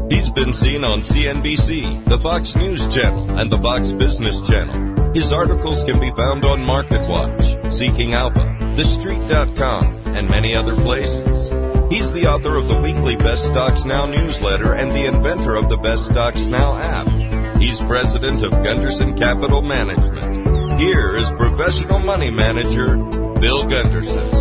He's been seen on CNBC, the Fox News Channel, and the Fox Business Channel. His articles can be found on MarketWatch, Seeking Alpha, TheStreet.com, and many other places. He's the author of the weekly Best Stocks Now newsletter and the inventor of the Best Stocks Now app. He's president of Gunderson Capital Management. Here is professional money manager, Bill Gunderson.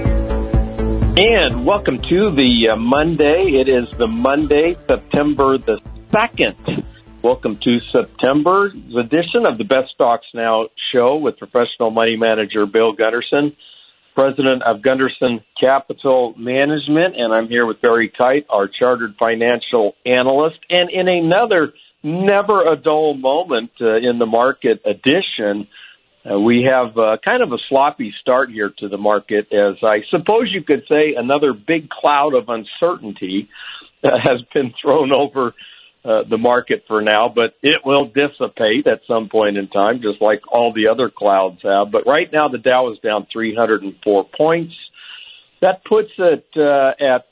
And welcome to the Monday. It is the Monday, September the 2nd. Welcome to September's edition of the Best Stocks Now show with professional money manager Bill Gunderson, president of Gunderson Capital Management. And I'm here with Barry Kite, our chartered financial analyst. And in another never a dull moment in the market edition, we have kind of a sloppy start here to the market, as I suppose you could say another big cloud of uncertainty has been thrown over the market for now, but it will dissipate at some point in time, just like all the other clouds have. But right now, the Dow is down 304 points. That puts it at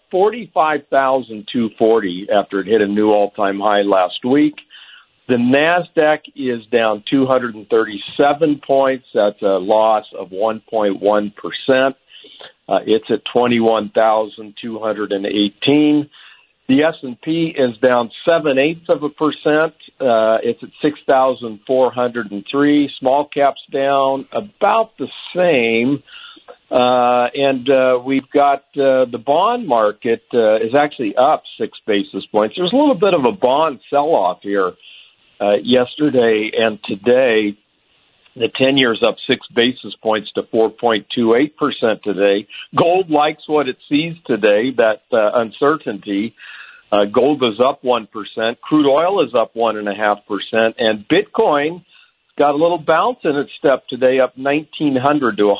45,240 after it hit a new all-time high last week. The NASDAQ is down 237 points. That's a loss of 1.1%. It's at 21,218. The S&P is down 0.7%. It's at 6,403. Small caps down about the same. And we've got the bond market is actually up 6 basis points. There's a little bit of a bond sell-off here yesterday and today. The 10-year's up 6 basis points to 4.28% today. Gold likes what it sees today, that uncertainty. Gold is up 1%. Crude oil is up 1.5%. And Bitcoin got a little bounce in its step today, up 1,900 to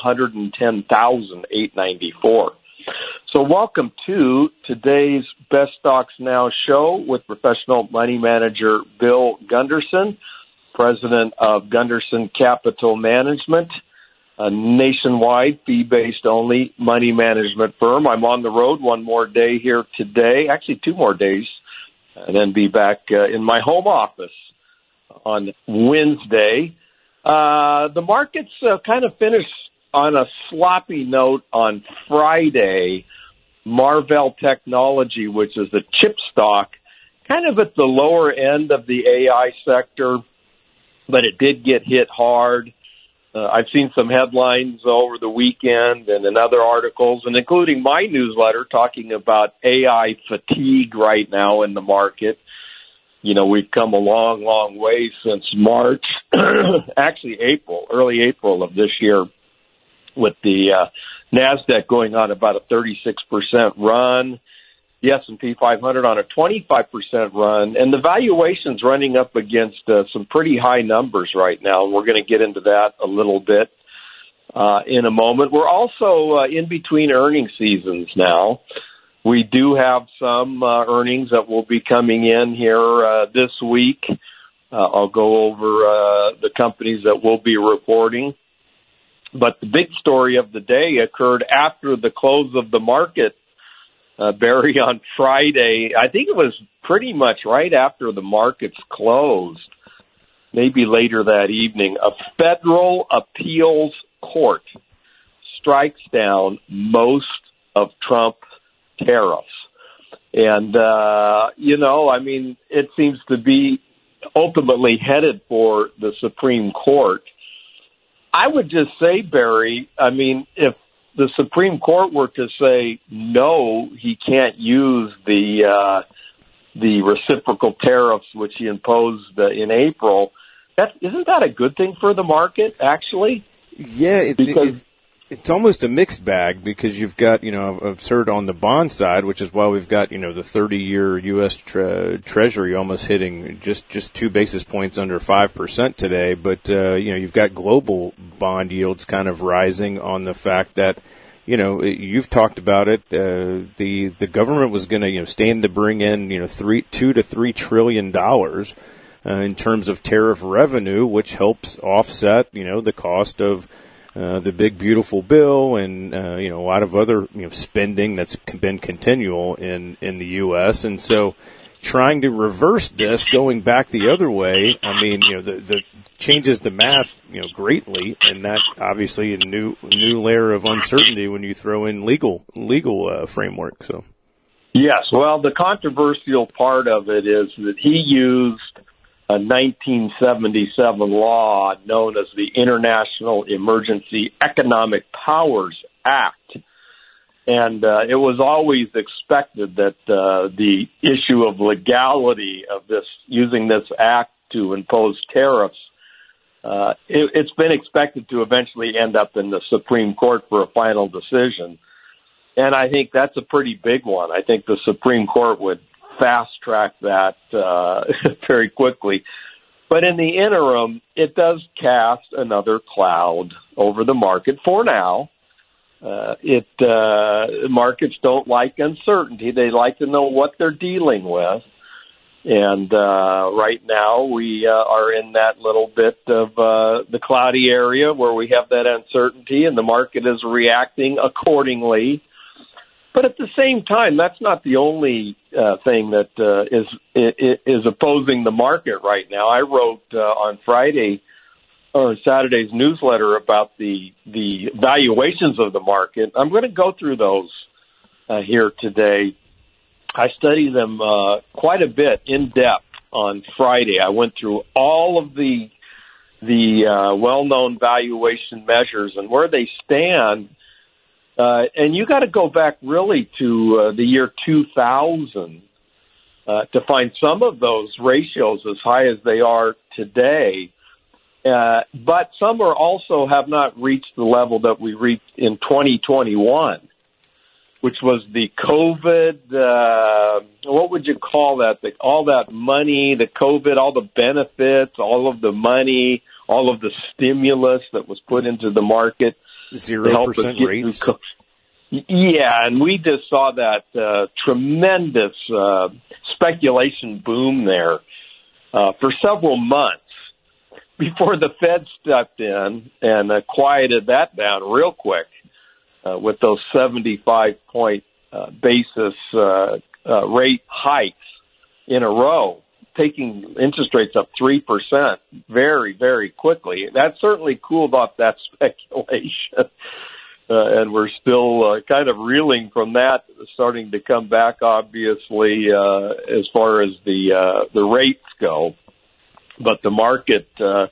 110,894. So welcome to today's Best Stocks Now show with professional money manager Bill Gunderson, president of Gunderson Capital Management, a nationwide fee-based only money management firm. I'm on the road one more day here today, actually 2 more days, and then be back in my home office on Wednesday. The markets kind of finished on a sloppy note on Friday. Marvell Technology, which is the chip stock, kind of at the lower end of the AI sector, but it did get hit hard. I've seen some headlines over the weekend and in other articles, and including my newsletter, talking about AI fatigue right now in the market. You know, we've come a long, long way since March, actually April, early April of this year, with the NASDAQ going on about a 36% run, the S&P 500 on a 25% run, and the valuation's running up against some pretty high numbers right now. We're going to get into that a little bit in a moment. We're also in between earnings seasons now. We do have some earnings that will be coming in here this week. I'll go over the companies that will be reporting. But the big story of the day occurred after the close of the market, Barry, on Friday. I think it was pretty much right after the markets closed, maybe later that evening. A federal appeals court strikes down most of Trump's tariffs. And, it seems to be ultimately headed for the Supreme Court. I would just say, Barry, if the Supreme Court were to say, no, he can't use the reciprocal tariffs which he imposed in April, isn't that a good thing for the market, actually? Yeah, it's almost a mixed bag because you've got, I've heard on the bond side, which is why we've got, the 30-year U.S. Treasury almost hitting just 2 basis points under 5% today. But, you've got global bond yields kind of rising on the fact that, you've talked about it. The government was going to, stand to bring in, $2 to $3 trillion in terms of tariff revenue, which helps offset, the cost of the big beautiful bill and a lot of other spending that's been continual in the U.S. And so trying to reverse this, going back the other way, I mean, the changes the math, greatly, and that obviously a new layer of uncertainty when you throw in legal framework. So, yes, well, the controversial part of it is that he used a 1977 law known as the International Emergency Economic Powers Act. And it was always expected that the issue of legality of this, using this act to impose tariffs, it's been expected to eventually end up in the Supreme Court for a final decision. And I think that's a pretty big one. I think the Supreme Court would fast-track that very quickly. But in the interim, it does cast another cloud over the market for now. Markets don't like uncertainty. They like to know what they're dealing with. And right now we are in that little bit of the cloudy area where we have that uncertainty, and the market is reacting accordingly. But at the same time, that's not the only thing that is opposing the market right now. I wrote on Friday or Saturday's newsletter about the valuations of the market. I'm going to go through those here today. I studied them quite a bit in depth on Friday. I went through all of the well-known valuation measures and where they stand. And you got to go back really to the year 2000 to find some of those ratios as high as they are today. But some are also have not reached the level that we reached in 2021, which was the COVID, what would you call that? All that money, the COVID, all the benefits, all of the money, all of the stimulus that was put into the market. 0% rates. Yeah, and we just saw that tremendous speculation boom there for several months before the Fed stepped in and quieted that down real quick with those 75-point basis rate hikes in a row, taking interest rates up 3% very, very quickly. That certainly cooled off that speculation. And we're still kind of reeling from that, starting to come back, obviously, as far as the rates go. But the market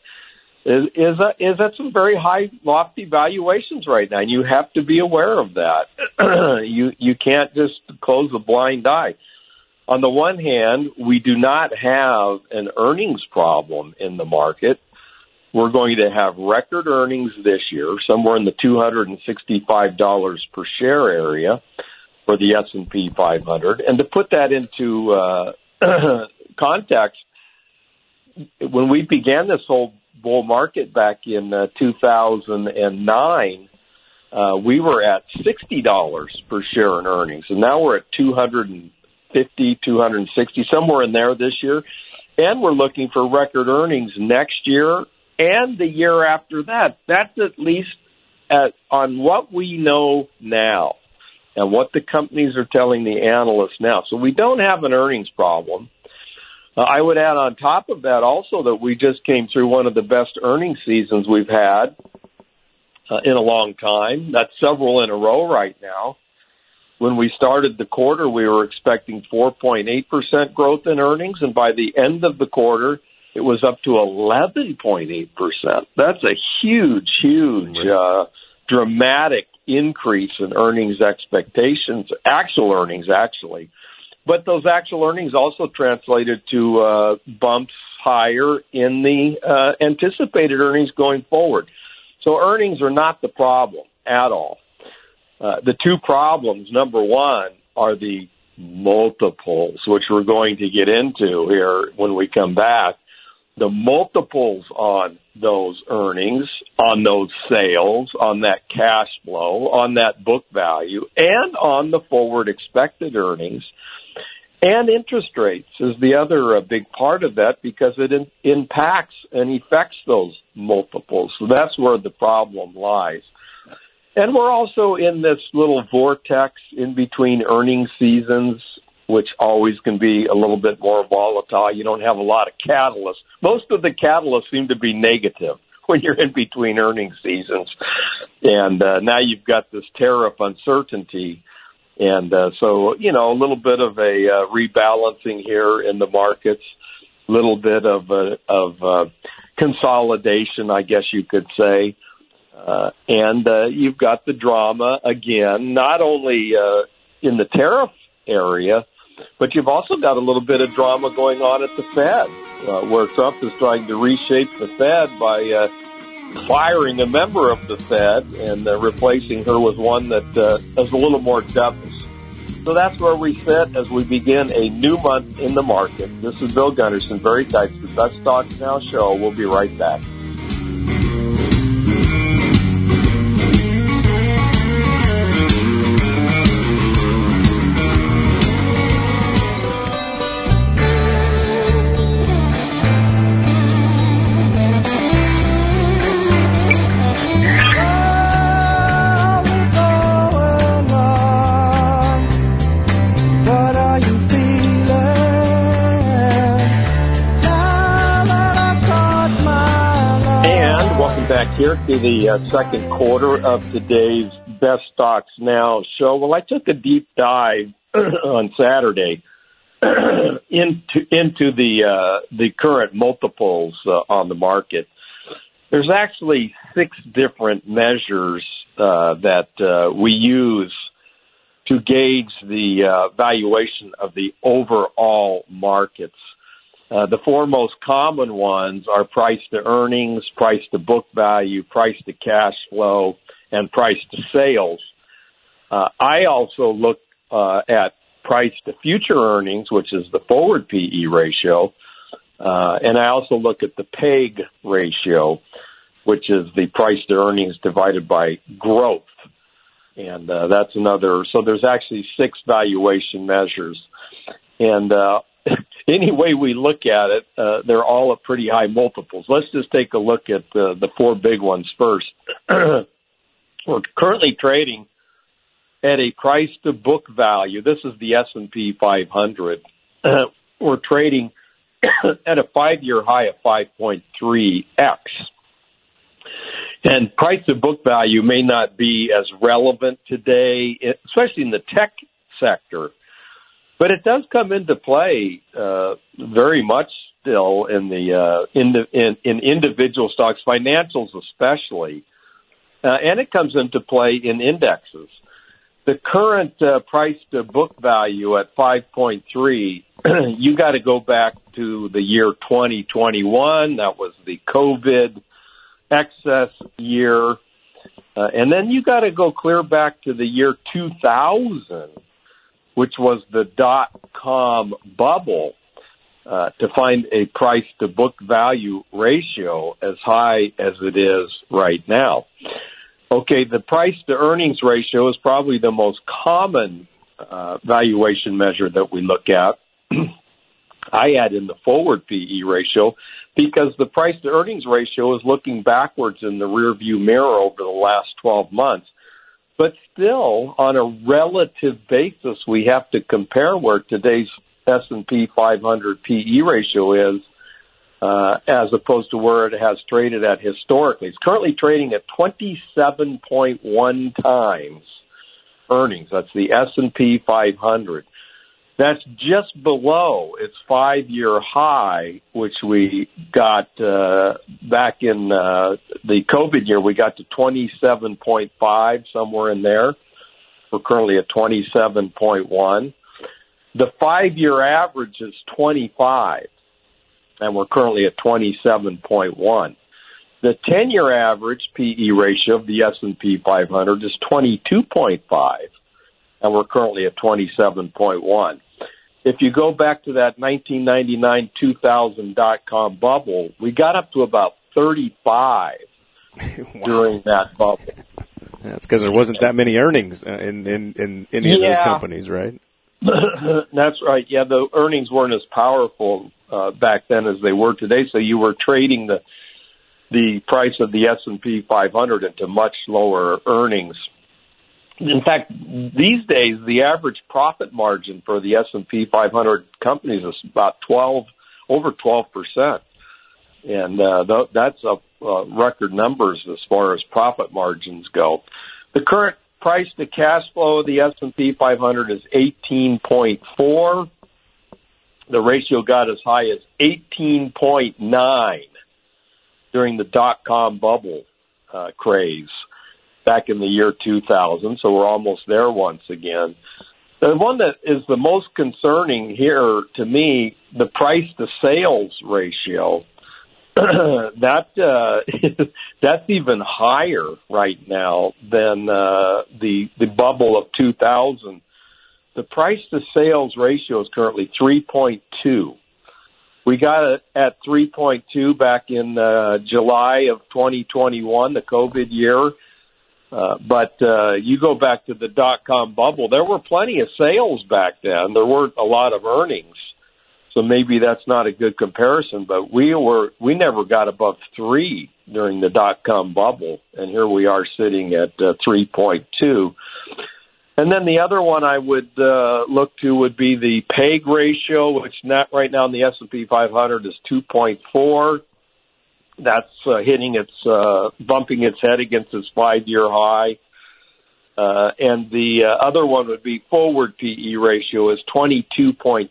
is at some very high, lofty valuations right now, and you have to be aware of that. You can't just close a blind eye. On the one hand, we do not have an earnings problem in the market. We're going to have record earnings this year, somewhere in the $265 per share area for the S&P 500. And to put that into context, when we began this whole bull market back in 2009, we were at $60 per share in earnings, and now we're at $250, $260, somewhere in there this year. And we're looking for record earnings next year and the year after that. That's at least on what we know now and what the companies are telling the analysts now. So we don't have an earnings problem. I would add on top of that also that we just came through one of the best earnings seasons we've had in a long time. That's several in a row right now. When we started the quarter, we were expecting 4.8% growth in earnings, and by the end of the quarter, it was up to 11.8%. That's a huge, dramatic increase in earnings expectations, actual earnings, actually. But those actual earnings also translated to bumps higher in the anticipated earnings going forward. So earnings are not the problem at all. The two problems, number one, are the multiples, which we're going to get into here when we come back. The multiples on those earnings, on those sales, on that cash flow, on that book value, and on the forward expected earnings. And interest rates is the other big part of that because it impacts and affects those multiples. So that's where the problem lies. And we're also in this little vortex in between earnings seasons which always can be a little bit more volatile. You don't have a lot of catalysts. Most of the catalysts seem to be negative when you're in between earnings seasons. And now you've got this tariff uncertainty. And so, you know, a little bit of a rebalancing here in the markets, a little bit of consolidation, I guess you could say. And you've got the drama again, not only in the tariff area, but you've also got a little bit of drama going on at the Fed, where Trump is trying to reshape the Fed by firing a member of the Fed and replacing her with one that is a little more dovish. So that's where we sit as we begin a new month in the market. This is Bill Gunderson, Very Tight, the Best Stocks Now show. We'll be right back. Back here to the second quarter of today's Best Stocks Now show. Well, I took a deep dive on Saturday into the current multiples on the market. There's actually 6 different measures that we use to gauge the valuation of the overall markets. The 4 most common ones are price to earnings, price to book value, price to cash flow, and price to sales. I also look at price to future earnings, which is the forward PE ratio, and I also look at the PEG ratio, which is the price to earnings divided by growth. And that's another. So there's actually 6 valuation measures. And any way we look at it, they're all at pretty high multiples. Let's just take a look at the 4 big ones first. We're currently trading at a price to book value. This is the S&P 500. We're trading at a 5-year high of 5.3x. And price to book value may not be as relevant today, especially in the tech sector. But it does come into play very much still in the in individual stocks, financials especially, and it comes into play in indexes. The current price to book value at 5.3, you got to go back to the year 2021. That was the COVID excess year, and then you got to go clear back to the year 2000. Which was the dot-com bubble, to find a price-to-book value ratio as high as it is right now. Okay, the price-to-earnings ratio is probably the most common valuation measure that we look at. I add in the forward PE ratio because the price-to-earnings ratio is looking backwards in the rearview mirror over the last 12 months. But still, on a relative basis, we have to compare where today's S&P 500 PE ratio is as opposed to where it has traded at historically. It's currently trading at 27.1 times earnings. That's the S&P 500. That's just below its 5-year high, which we got back in the COVID year. We got to 27.5, somewhere in there. We're currently at 27.1. The 5-year average is 25, and we're currently at 27.1. The 10-year average PE ratio of the S&P 500 is 22.5, and we're currently at 27.1. If you go back to that 1999-2000 dot-com bubble, we got up to about 35 during that bubble. That's because there wasn't that many earnings in any of those companies, right? That's right. Yeah, the earnings weren't as powerful back then as they were today, so you were trading the price of the S&P 500 into much lower earnings. In fact, these days, the average profit margin for the S&P 500 companies is about over 12%. And that's record numbers as far as profit margins go. The current price to cash flow of the S&P 500 is 18.4. The ratio got as high as 18.9 during the dot-com bubble craze back in the year 2000, so we're almost there once again. The one that is the most concerning here to me, the price-to-sales ratio, that's even higher right now than the bubble of 2000. The price-to-sales ratio is currently 3.2. We got it at 3.2 back in July of 2021, the COVID year. But you go back to the dot-com bubble, there were plenty of sales back then. There weren't a lot of earnings. So maybe that's not a good comparison, but we never got above 3 during the dot-com bubble, and here we are sitting at 3.2. And then the other one I would look to would be the PEG ratio, which right now in the S&P 500 is 2.4. That's bumping its head against its 5-year high. And the other one would be forward PE ratio is 22.3.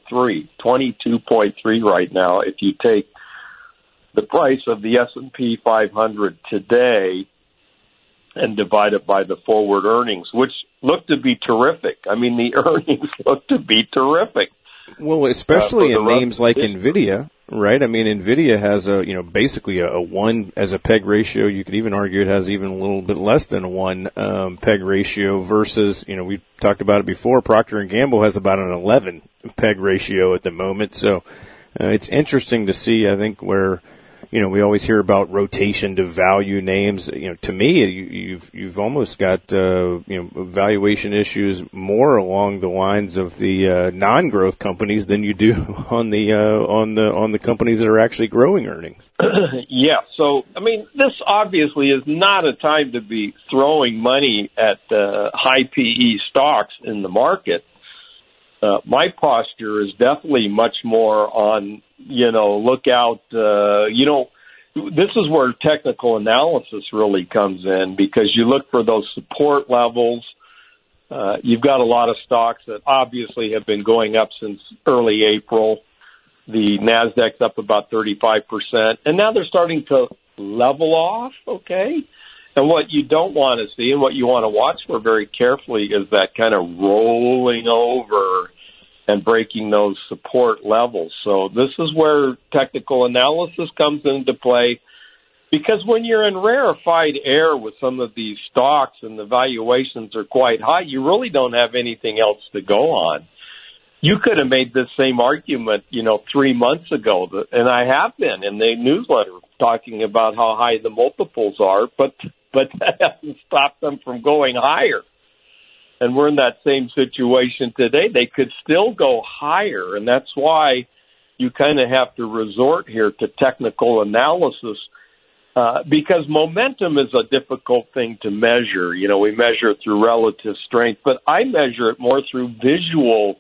22.3 right now. If you take the price of the S&P 500 today and divide it by the forward earnings, which look to be terrific. I mean, the earnings look to be terrific. Well, especially in names like NVIDIA, right? I mean, NVIDIA has basically a 1 as a PEG ratio. You could even argue it has even a little bit less than a 1 PEG ratio versus, we talked about it before, Procter & Gamble has about an 11 PEG ratio at the moment. So it's interesting to see, I think, where, we always hear about rotation to value names. To me, you've almost got, valuation issues more along the lines of the non-growth companies than you do on the companies that are actually growing earnings. Yeah. So, I mean, this obviously is not a time to be throwing money at high PE stocks in the market. My posture is definitely much more on, look out, this is where technical analysis really comes in, because you look for those support levels. You've got a lot of stocks that obviously have been going up since early April. The NASDAQ's up about 35%, and now they're starting to level off, okay? And what you don't want to see and what you want to watch for very carefully is that kind of rolling over and breaking those support levels. So this is where technical analysis comes into play, because when you're in rarefied air with some of these stocks and the valuations are quite high, you really don't have anything else to go on. You could have made this same argument, 3 months ago, and I have been in the newsletter talking about how high the multiples are, but that hasn't stopped them from going higher. And we're in that same situation today. They could still go higher, and that's why you kind of have to resort here to technical analysis, because momentum is a difficult thing to measure. We measure it through relative strength, but I measure it more through visual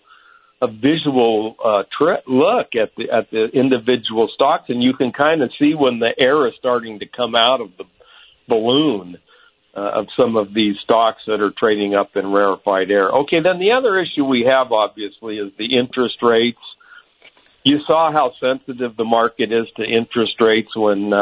look at the individual stocks, and you can kind of see when the air is starting to come out of the balloon of some of these stocks that are trading up in rarefied air. Okay, then the other issue we have, obviously, is the interest rates. You saw how sensitive the market is to interest rates when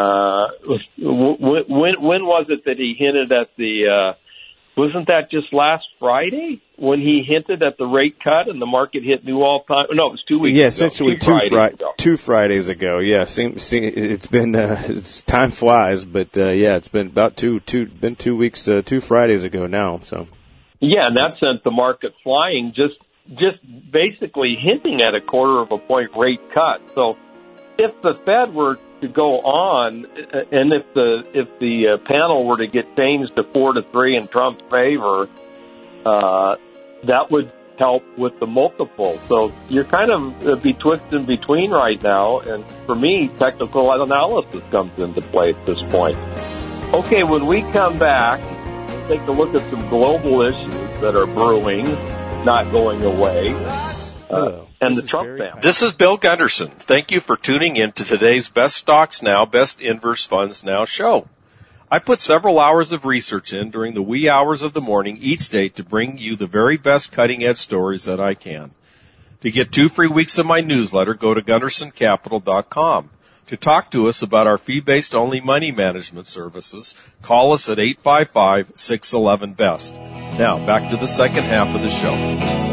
was it that he hinted at the wasn't that just last Friday when he hinted at the rate cut and the market hit new all-time? No, it was 2 weeks ago. Yeah, essentially two Fridays ago. Yeah, it's been time flies, but it's been about 2 weeks, 2 Fridays ago now. So yeah, and that sent the market flying, just basically hinting at a 1/4 point rate cut. So if the Fed were to go on, and if the panel were to get changed to 4-3 in Trump's favor, that would help with the multiple. So you're kind of betwixt and between right now, and for me, technical analysis comes into play at this point. Okay, when we come back, we'll take a look at some global issues. that are brewing, not going away, and the Trump family. This is Bill Gunderson. Thank you for tuning in to today's Best Stocks Now, Best Inverse Funds Now show. I put several hours of research in during the wee hours of the morning each day to bring you the very best cutting-edge stories that I can. To get 2 free weeks of my newsletter, go to GundersonCapital.com. To talk to us about our fee-based only money management services, call us at 855-611-BEST. Now, back to the second half of the show.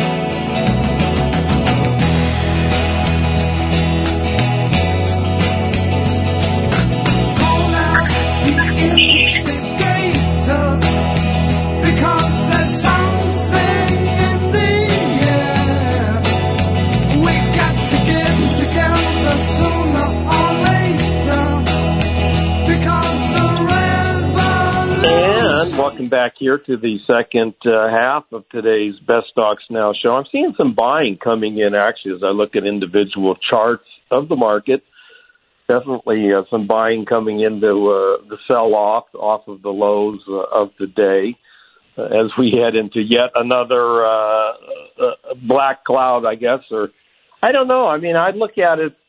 Welcome back here to the second half of today's Best Stocks Now show. I'm seeing some buying coming in, actually, as I look at individual charts of the market. Definitely some buying coming into the sell-off off of the lows of the day as we head into yet another black cloud, I guess. Or I don't know. I mean, I'd look at it.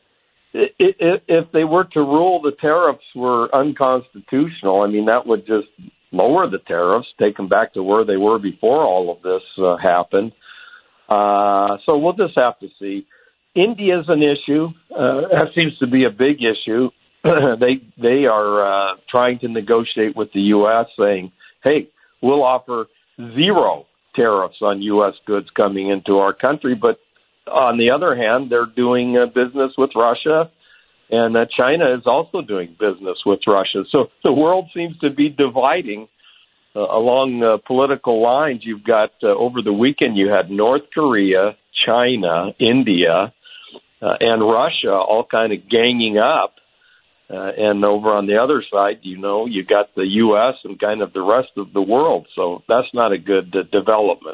If they were to rule the tariffs were unconstitutional, I mean, that would just lower the tariffs, take them back to where they were before all of this happened. So we'll just have to see. India's an issue. That seems to be a big issue. They are trying to negotiate with the U.S., saying, hey, we'll offer 0 tariffs on U.S. goods coming into our country. But on the other hand, they're doing business with Russia, and China is also doing business with Russia. So the world seems to be dividing along political lines. You've got, over the weekend, you had North Korea, China, India, and Russia all kind of ganging up. And over on the other side, you got the U.S. and kind of the rest of the world. So that's not a good development.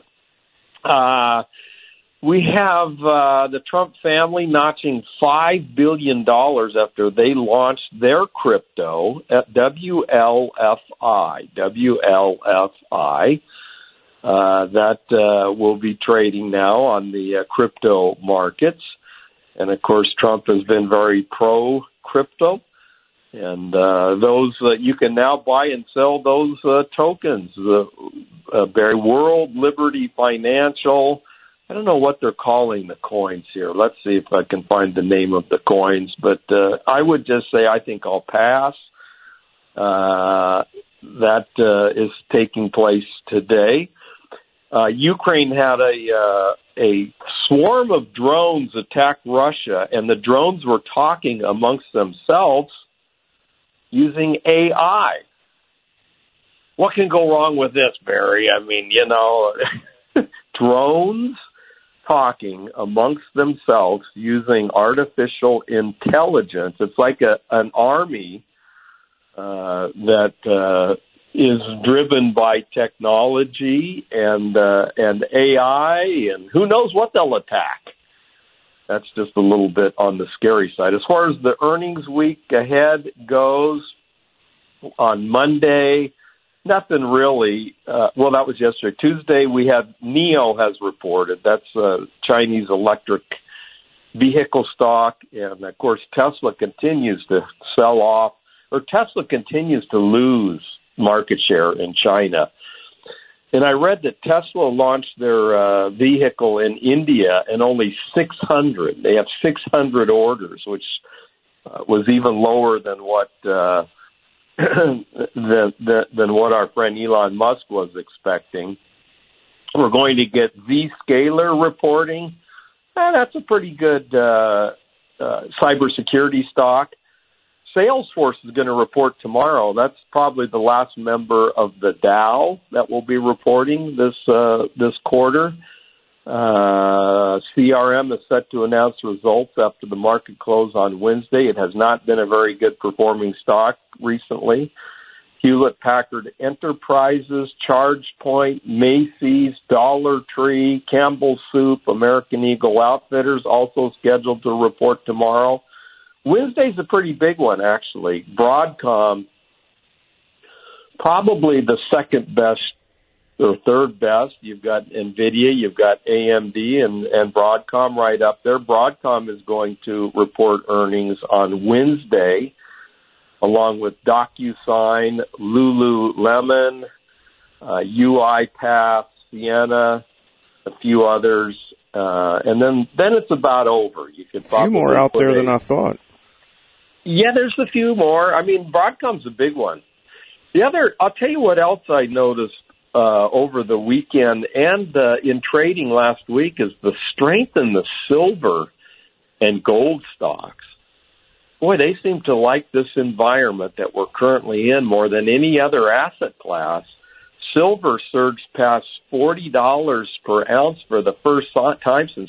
We have the Trump family notching $5 billion after they launched their crypto at WLFI. That will be trading now on the crypto markets. And, of course, Trump has been very pro-crypto. And those you can now buy and sell those tokens. Barry World, Liberty Financial. I don't know what they're calling the coins here. Let's see if I can find the name of the coins. But I would just say I think I'll pass. That is taking place today. Ukraine had a swarm of drones attack Russia, and the drones were talking amongst themselves using AI. What can go wrong with this, Barry? I mean, drones talking amongst themselves using artificial intelligence. It's like an army that is driven by technology and AI, and who knows what they'll attack. That's just a little bit on the scary side. As far as the earnings week ahead goes, on Monday, nothing really. Well, that was yesterday. Tuesday, we had NIO has reported. That's Chinese electric vehicle stock. And, of course, Tesla continues to sell off, or Tesla continues to lose market share in China. And I read that Tesla launched their vehicle in India and only 600. They have 600 orders, which was even lower than what than what our friend Elon Musk was expecting. We're going to get Zscaler reporting. That's a pretty good cybersecurity stock. Salesforce is going to report tomorrow. That's probably the last member of the Dow that will be reporting this quarter. CRM is set to announce results after the market close on Wednesday. It has not been a very good performing stock recently. Hewlett-Packard Enterprises, ChargePoint, Macy's, Dollar Tree, Campbell Soup, American Eagle Outfitters also scheduled to report tomorrow. Wednesday's a pretty big one, actually. Broadcom, probably the second best They're third best. You've got NVIDIA, you've got AMD, and Broadcom right up there. Broadcom is going to report earnings on Wednesday, along with DocuSign, Lululemon, UiPath, Ciena, a few others, and then it's about over. You could a few more out there than I thought. Yeah, there's a few more. I mean, Broadcom's a big one. I'll tell you what else I noticed over the weekend and in trading last week is the strength in the silver and gold stocks. Boy, they seem to like this environment that we're currently in more than any other asset class. Silver surged past $40 per ounce for the first time since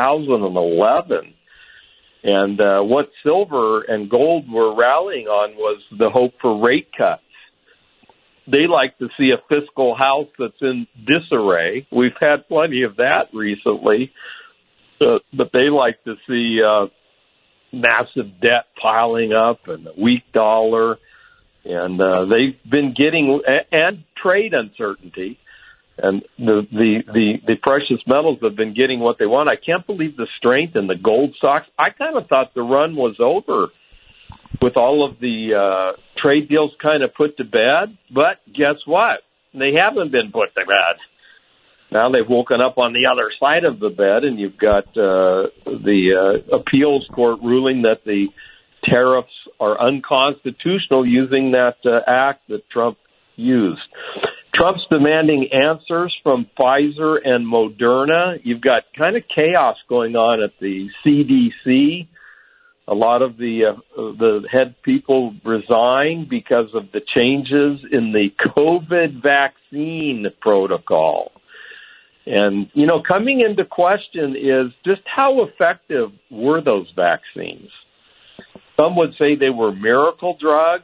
2011. And what silver and gold were rallying on was the hope for rate cuts. They like to see a fiscal house that's in disarray. We've had plenty of that recently, but they like to see massive debt piling up and a weak dollar, and they've been getting and trade uncertainty, and the precious metals have been getting what they want. I can't believe the strength in the gold stocks. I kind of thought the run was over with all of the trade deals kind of put to bed, but guess what? They haven't been put to bed. Now they've woken up on the other side of the bed, and you've got the appeals court ruling that the tariffs are unconstitutional using that act that Trump used. Trump's demanding answers from Pfizer and Moderna. You've got kind of chaos going on at the CDC. A lot of the head people resigned because of the changes in the COVID vaccine protocol. And, you know, coming into question is just how effective were those vaccines? Some would say they were miracle drugs.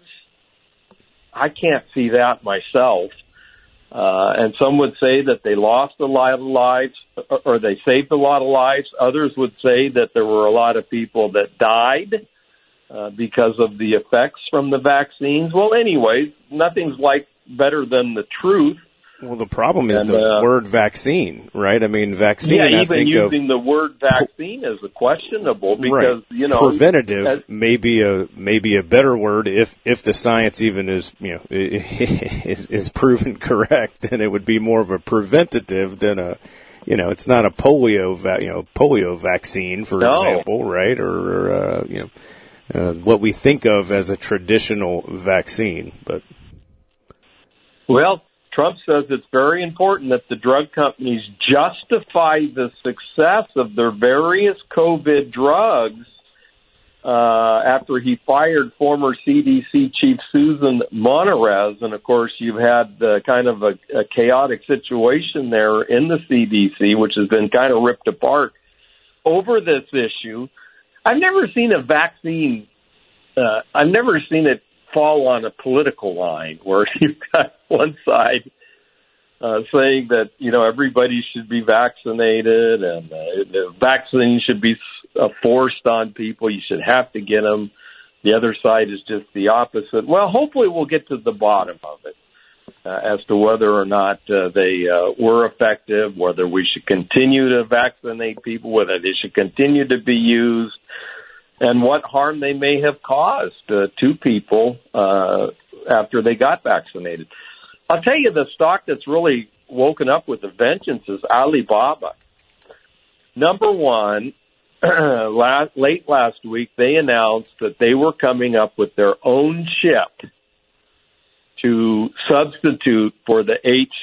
I can't see that myself. And some would say that they lost a lot of lives, or they saved a lot of lives. Others would say that there were a lot of people that died because of the effects from the vaccines. Well, anyways, nothing's better than the truth. Well, the problem is the word vaccine, right? I mean, vaccine. Yeah, even using the word vaccine is questionable because right. You know, preventative may be a better word if the science even is is proven correct. Then it would be more of a preventative than a, you know, it's not a polio vaccine, for example, right? Or what we think of as a traditional vaccine, but well. Trump says it's very important that the drug companies justify the success of their various COVID drugs after he fired former CDC chief Susan Monterez. And, of course, you've had kind of a chaotic situation there in the CDC, which has been kind of ripped apart over this issue. I've never seen a vaccine I've never seen it fall on a political line where you've got one side saying that, you know, everybody should be vaccinated and the vaccine should be forced on people. You should have to get them. The other side is just the opposite. Well, hopefully we'll get to the bottom of it as to whether or not they were effective, whether we should continue to vaccinate people, whether they should continue to be used, and what harm they may have caused to people after they got vaccinated. I'll tell you, the stock that's really woken up with a vengeance is Alibaba. Number one, late last week, they announced that they were coming up with their own chip to substitute for the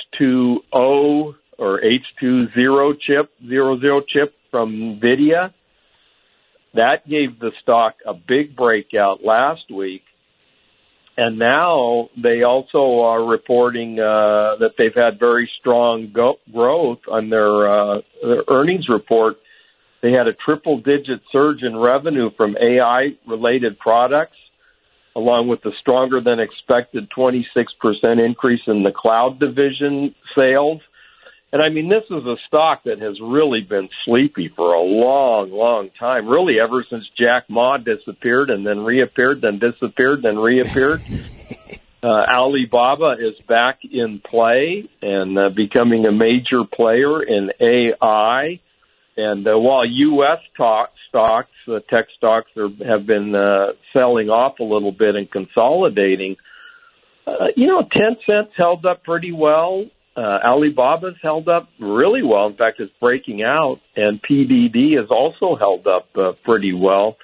H2O or H20 chip, 00 chip from NVIDIA. That gave the stock a big breakout last week. And now they also are reporting that they've had very strong growth on their earnings report. They had a triple-digit surge in revenue from AI-related products, along with the stronger-than-expected 26% increase in the cloud division sales. And, I mean, this is a stock that has really been sleepy for a long, long time, really ever since Jack Ma disappeared and then reappeared, then disappeared, then reappeared. Alibaba is back in play and becoming a major player in AI. And while U.S. stocks, tech stocks have been selling off a little bit and consolidating, Tencent's held up pretty well. Alibaba's held up really well. In fact, it's breaking out. And PDD has also held up pretty well.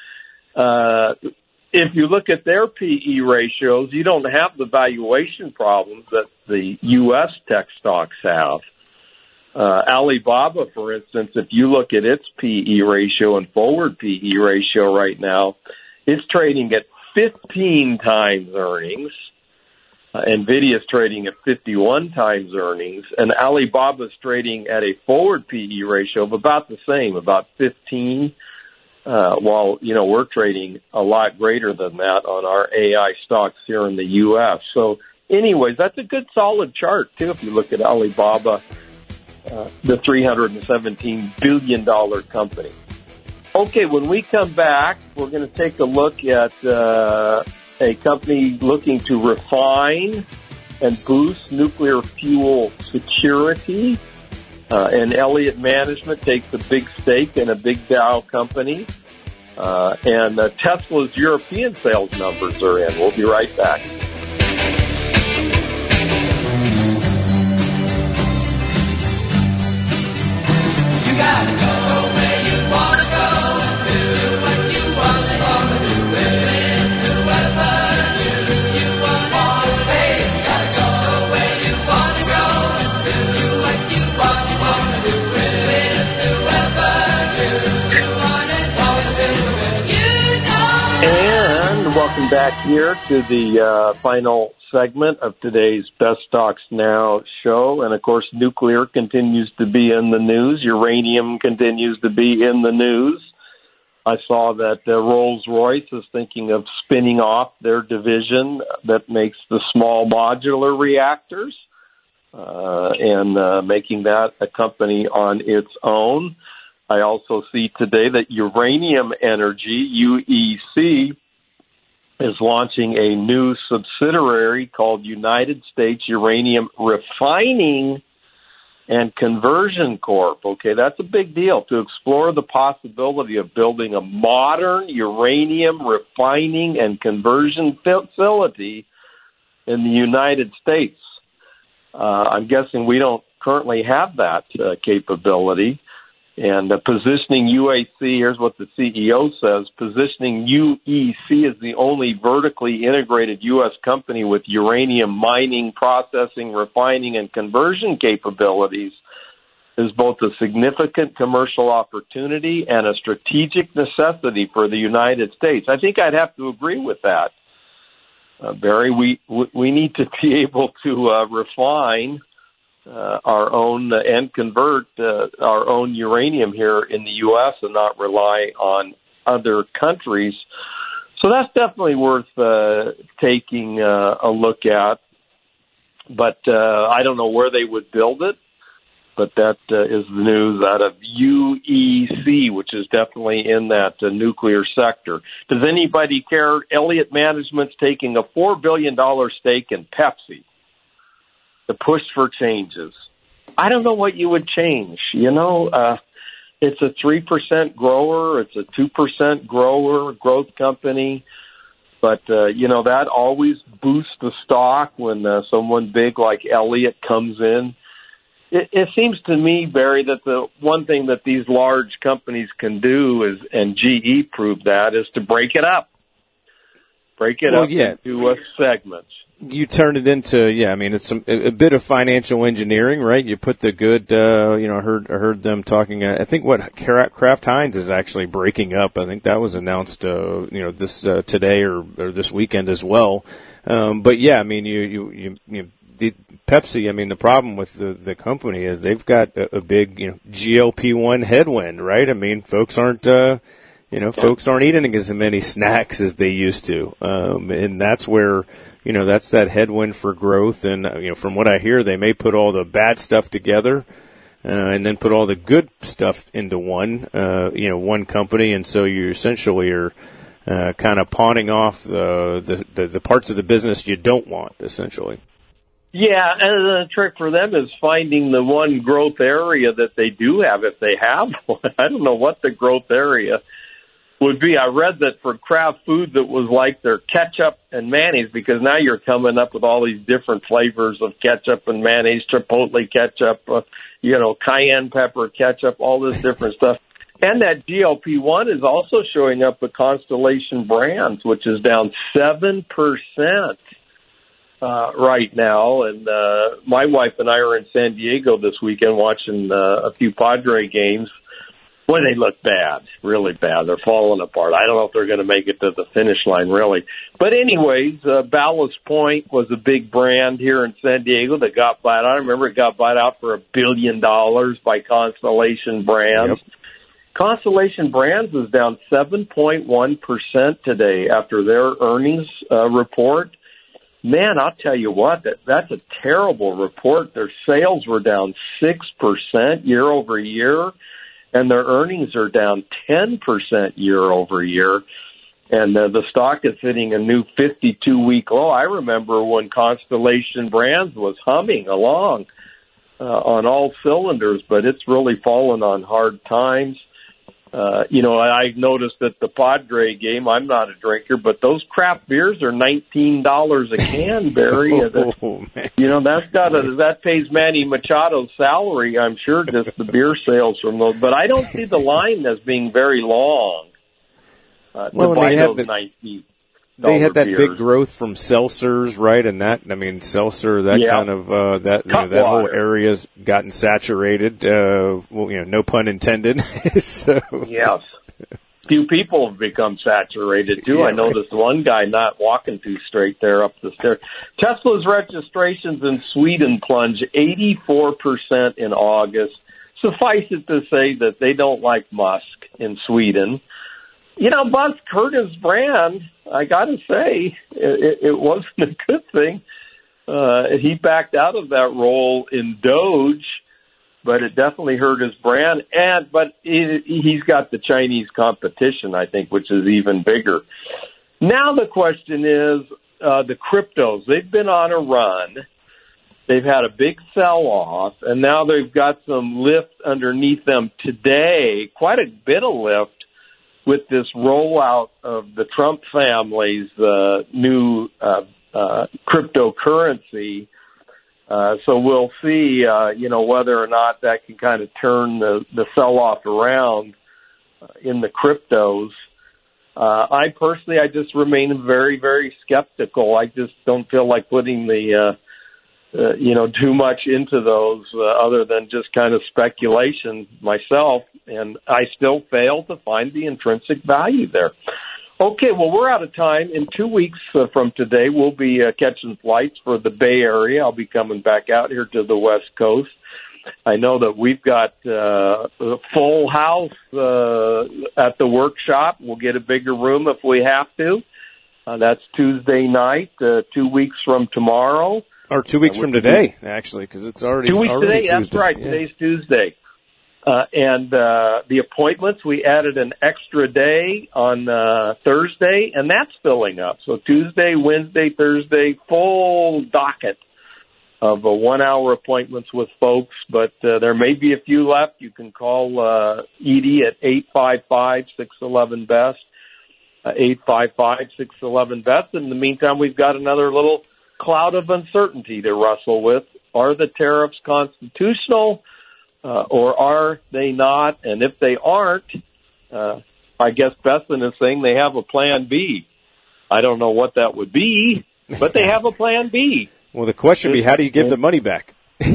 If you look at their PE ratios, you don't have the valuation problems that the U.S. tech stocks have. Alibaba, for instance, if you look at its PE ratio and forward PE ratio right now, it's trading at 15 times earnings. NVIDIA's trading at 51 times earnings, and Alibaba's trading at a forward PE ratio of about the same, about 15, while, we're trading a lot greater than that on our AI stocks here in the U.S. So anyways, that's a good solid chart, too, if you look at Alibaba, the $317 billion company. Okay, when we come back, we're going to take a look at a company looking to refine and boost nuclear fuel security. And Elliott Management takes a big stake in a big Dow company. And Tesla's European sales numbers are in. We'll be right back. You gotta go where you wanna go, do what you want to do, with whoever you want to be. You gotta go where you wanna go, do what you want to do, with whoever you want to do. And welcome back here to the final segment of today's Best Stocks Now show. And, of course, nuclear continues to be in the news. Uranium continues to be in the news. I saw that Rolls-Royce is thinking of spinning off their division that makes the small modular reactors and making that a company on its own. I also see today that Uranium Energy, UEC, is launching a new subsidiary called United States Uranium Refining and Conversion Corp. Okay, that's a big deal, to explore the possibility of building a modern uranium refining and conversion facility in the United States. I'm guessing we don't currently have that capability. And positioning UAC, here's what the CEO says, positioning UEC as the only vertically integrated U.S. company with uranium mining, processing, refining, and conversion capabilities is both a significant commercial opportunity and a strategic necessity for the United States. I think I'd have to agree with that. Barry, we need to be able to refine our own and convert our own uranium here in the U.S. and not rely on other countries. So that's definitely worth taking a look at. But I don't know where they would build it, but that is the news out of UEC, which is definitely in that nuclear sector. Does anybody care? Elliott Management's taking a $4 billion stake in Pepsi. The push for changes. I don't know what you would change. It's a 3% grower. It's a 2% growth company. But, that always boosts the stock when someone big like Elliott comes in. It seems to me, Barry, that the one thing that these large companies can do is, and GE proved that, is to break it up. Into segments. You turn it into, it's a bit of financial engineering, right? You put the good, I heard them talking, I think what Kraft Heinz is actually breaking up. I think that was announced, this, today or this weekend as well. But yeah, the Pepsi, the problem with the company is they've got a big, GLP-1 headwind, right? Folks aren't, folks aren't eating as many snacks as they used to. And that's where, that's that headwind for growth. And, from what I hear, they may put all the bad stuff together, and then put all the good stuff into one company. And so you essentially are, kind of pawning off the parts of the business you don't want, essentially. Yeah, and the trick for them is finding the one growth area that they do have, if they have one. I don't know what the growth area would be. I read that for Kraft Foods it was like their ketchup and mayonnaise, because now you're coming up with all these different flavors of ketchup and mayonnaise, chipotle ketchup, cayenne pepper ketchup, all this different stuff. And that GLP-1 is also showing up at Constellation Brands, which is down 7% right now. And my wife and I are in San Diego this weekend watching a few Padre games. Boy, they look bad, really bad. They're falling apart. I don't know if they're going to make it to the finish line, really. But anyways, Ballast Point was a big brand here in San Diego that got bought out. I remember it got bought out for $1 billion by Constellation Brands. Yep. Constellation Brands is down 7.1% today after their earnings report. Man, I'll tell you what, that's a terrible report. Their sales were down 6% year over year, and their earnings are down 10% year over year. And the stock is hitting a new 52-week low. I remember when Constellation Brands was humming along on all cylinders, but it's really fallen on hard times. I noticed at the Padre game, I'm not a drinker, but those craft beers are $19 a can, Barry. That pays Manny Machado's salary, I'm sure, just the beer sales from those. But I don't see the line as being very long to buy those $19. They had that beers. Big growth from seltzers, right? And seltzer, kind of, that whole area's gotten saturated. No pun intended. So. Yes. Few people have become saturated too. I noticed one guy not walking too straight there up the stairs. Tesla's registrations in Sweden plunged 84% in August. Suffice it to say that they don't like Musk in Sweden. Musk hurt his brand. I got to say, it wasn't a good thing. He backed out of that role in Doge, but it definitely hurt his brand. But he's got the Chinese competition, I think, which is even bigger. Now the question is the cryptos. They've been on a run. They've had a big sell-off, and now they've got some lift underneath them today, quite a bit of lift, with this rollout of the Trump family's new cryptocurrency. So we'll see, whether or not that can kind of turn the sell-off around in the cryptos. I just remain very, very skeptical. I just don't feel like putting too much into those other than just kind of speculation myself, and I still fail to find the intrinsic value there. Okay, well, we're out of time. In 2 weeks from today, we'll be catching flights for the Bay Area. I'll be coming back out here to the West Coast. I know that we've got a full house at the workshop. We'll get a bigger room if we have to. That's Tuesday night, 2 weeks from tomorrow. Or 2 weeks from today, actually, because it's already 2 weeks today. Tuesday. That's right. Yeah. Today's Tuesday. And the appointments, we added an extra day on Thursday, and that's filling up. So Tuesday, Wednesday, Thursday, full docket of 1 hour appointments with folks. But there may be a few left. You can call Edie at 855-611-BEST, 855-611-BEST. In the meantime, we've got another little cloud of uncertainty to wrestle with. Are the tariffs constitutional, or are they not? And if they aren't, I guess Besson is saying they have a plan B. I don't know what that would be, but they have a plan B. Well, the question would be, how do you give the money back?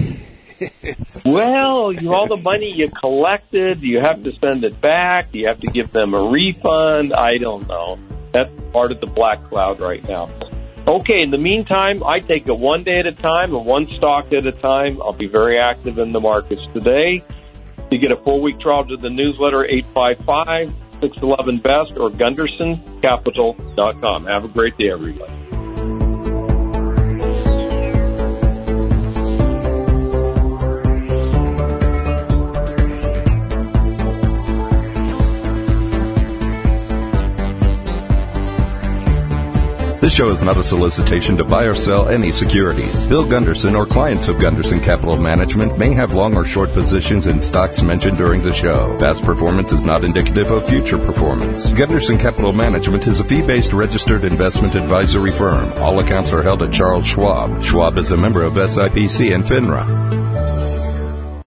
Well, all the money you collected, you have to send it back. You have to give them a refund. I don't know. That's part of the black cloud right now. Okay, in the meantime, I take it one day at a time and one stock at a time. I'll be very active in the markets today. You get a 4-week trial to the newsletter, 855-611-BEST or GundersonCapital.com. Have a great day, everybody. This show is not a solicitation to buy or sell any securities. Bill Gunderson or clients of Gunderson Capital Management may have long or short positions in stocks mentioned during the show. Past performance is not indicative of future performance. Gunderson Capital Management is a fee-based registered investment advisory firm. All accounts are held at Charles Schwab. Schwab is a member of SIPC and FINRA.